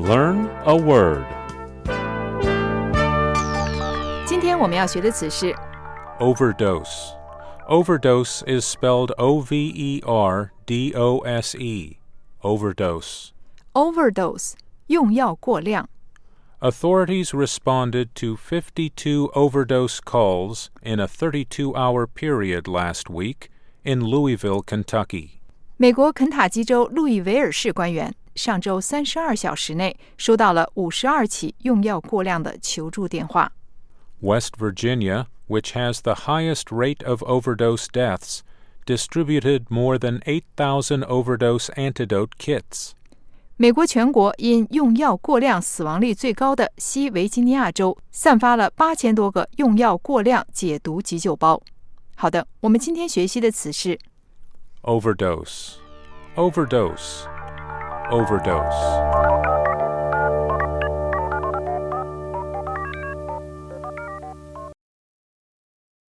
Learn a word. 今天我们要学的词是 Overdose. Overdose is spelled O-V-E-R-D-O-S-E. Overdose. overdose 用药过量。 Authorities responded to 52 overdose calls in a 32-hour period last week in Louisville, Kentucky. 美国肯塔基州路易维尔市官员上周32小时内收到了52起用药过量的求助电话。 West Virginia, which has the highest rate of overdose deaths, distributed more than 8,000 overdose antidote kits. 美国全国因用药过量死亡率最高的西维吉尼亚州散发了8000多个用药过量解毒急救包。好的，我们今天学习的词是 Overdose. Overdose. Overdose.